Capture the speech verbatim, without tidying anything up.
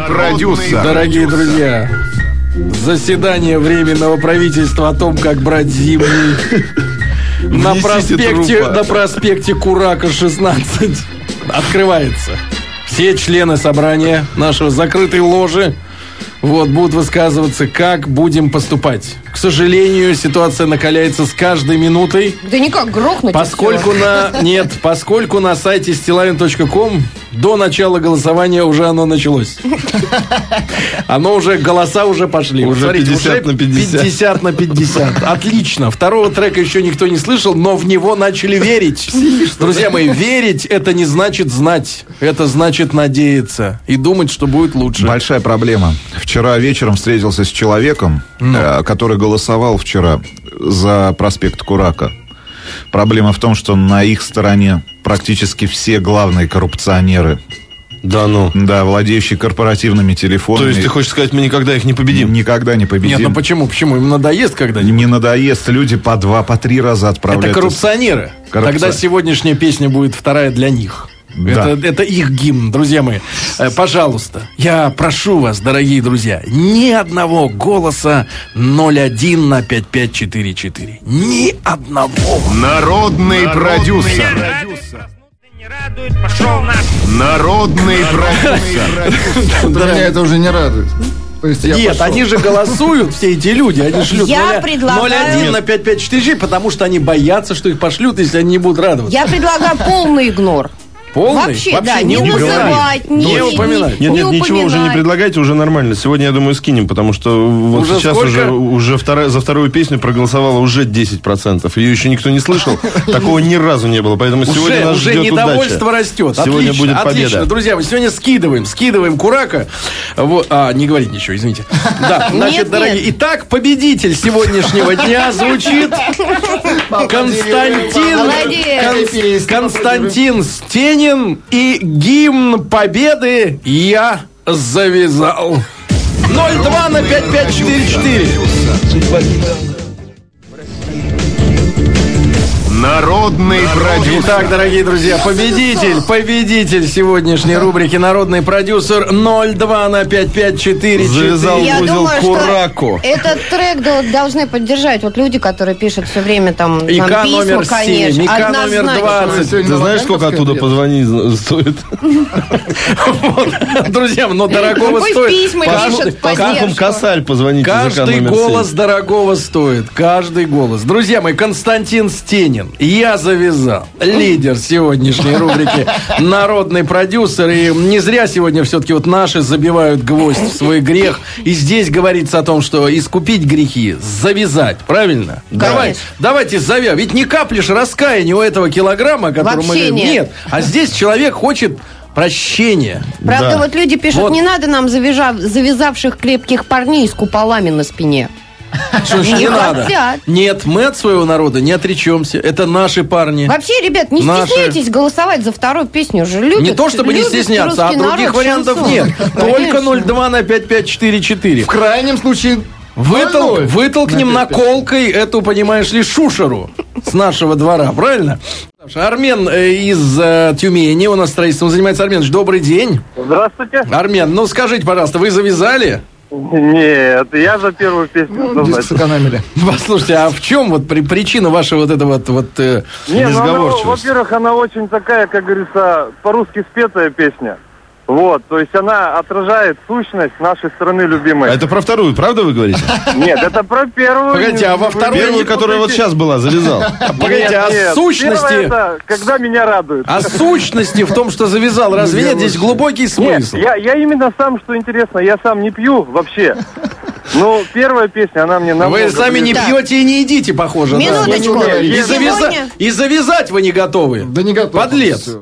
продюсер. Дорогие друзья, заседание Временного правительства о том, как брать зимний на проспекте, на проспекте Курака, шестнадцать открывается. Все члены собрания нашего закрытой ложи вот, будут высказываться, как будем поступать. К сожалению, ситуация накаляется с каждой минутой. Да никак, грохнуть. Поскольку на... Нет, поскольку на сайте стилавин точка ком до начала голосования уже оно началось. Оно уже, голоса уже пошли. Уже Смотрите, пятьдесят на пятьдесят. пятьдесят на пятьдесят. Отлично. Второго трека еще никто не слышал, но в него начали верить. Друзья мои, верить — это не значит знать. Это значит надеяться и думать, что будет лучше. Большая проблема. Вчера вечером встретился с человеком, ну. который голосовал вчера за проспект Курака. Проблема в том, что на их стороне практически все главные коррупционеры. Да ну. Да, владеющие корпоративными телефонами. То есть ты хочешь сказать, мы никогда их не победим? Никогда не победим. Нет, ну почему? Почему? Им надоест когда-нибудь? Не надоест. Люди по два, по три раза отправляются. Это коррупционеры. Коррупци... Тогда сегодняшняя песня будет вторая для них. Да. Это, это их гимн, друзья мои. Э, пожалуйста, я прошу вас, дорогие друзья, ни одного голоса ноль один на пять пять четыре четыре. Ни одного. Народный, Народный продюсер. продюсер. Народный продюсер. Меня это уже не радует. То есть я Нет, пошел. Они же голосуют, все эти люди, они шлют Я предлагаю... ноль один на пять пять четыре, потому что они боятся, что их пошлют, если они не будут радоваться. Я предлагаю полный игнор. Полный? Вообще, Вообще да, не не называть, не, не упоминать. Нет, не нет, ничего упоминать. уже не предлагайте, уже нормально. Сегодня, я думаю, скинем, потому что вот Уже сейчас сколько? уже, уже вторая, за вторую песню проголосовало уже десять процентов. Ее еще никто не слышал. Такого ни разу не было. Поэтому сегодня Уже, нас уже ждет недовольство удача. растет. Сегодня Отлично, будет победа. Отлично, друзья, мы сегодня скидываем, скидываем Курака. Вот, а, не говорить ничего, извините. Да, значит, Нет, дорогие. нет. Итак, победитель сегодняшнего дня звучит Константин, Молодец. Кон- Константин Стенин и гимн победы «Я завязал». ноль два на пять пять четыре четыре. Народный продюсер. Итак, дорогие друзья, победитель, победитель сегодняшней рубрики «Народный продюсер» ноль два на пять пять четыре четыре. Завязал Я узел думаю, Кураку. что этот трек дол- должны поддержать вот люди, которые пишут все время там нам ИК письма, номер семь, конечно. ИК номер Однозначно. двадцать. Ты знаешь, сколько оттуда позвонить стоит? Вот, друзья, но дорогого Ну, пусть стоит. письма Каждый- пишут в По слухам, поддержку. Косарь позвонить. Каждый голос дорогого стоит. Каждый голос. Друзья мои, Константин Стенин. Я завязал. Лидер сегодняшней рубрики «Народный продюсер». И не зря сегодня все-таки вот наши забивают гвоздь в свой грех. И здесь говорится о том, что искупить грехи, завязать. Правильно? Давай, давайте завяжем. Ведь ни капли ж раскаяния у этого килограмма, который мы Вообще говорим. нет. Нет. А здесь человек хочет прощения. Правда, Да. вот люди пишут, Вот. не надо нам завяжа- завязавших крепких парней с куполами на спине. Что ж, Не не надо. хотят. Нет, мы от своего народа не отречемся. Это наши парни. Вообще, ребят, не Наши. стесняйтесь голосовать за вторую песню. Уже любят, Не то чтобы не любит стесняться, а русский других народ вариантов шансон. нет. Только Конечно. ноль два на пять пять четыре четыре. В крайнем случае Вытол- ноль ноль. вытолкнем На пять пять. наколкой эту, понимаешь ли, шушеру с нашего двора, правильно? Армен э, из э, Тюмени, у нас строительством занимается. Арменович, добрый день. Здравствуйте. Армен, ну скажите, пожалуйста, вы завязали? Нет, я за первую песню. Ну, однозначно. диск сэкономили. Послушайте, а в чем вот при- причина вашей вот этого вот... вот э, Не, ну, она, несговорчивость. во-первых, она очень такая, как говорится, по-русски спетая песня. Вот, то есть она отражает сущность нашей страны любимой. А это про вторую, правда вы говорите? Нет, это про первую. Погодите, а во второй Первую, не которая вот сейчас была, завязал. Погодите, а Нет, сущности... первая это когда меня радует. А сущности в том, что завязал, разве нет? Здесь глубокий Нет, смысл. я, я именно сам, что интересно, я сам не пью вообще. Ну, первая песня, она мне намного... Вы сами не ближе. пьете и не едите, похоже. да? Минуточку. И, Сегодня- завяза- и завязать вы не готовы. Да не готов. Подлец. Всё.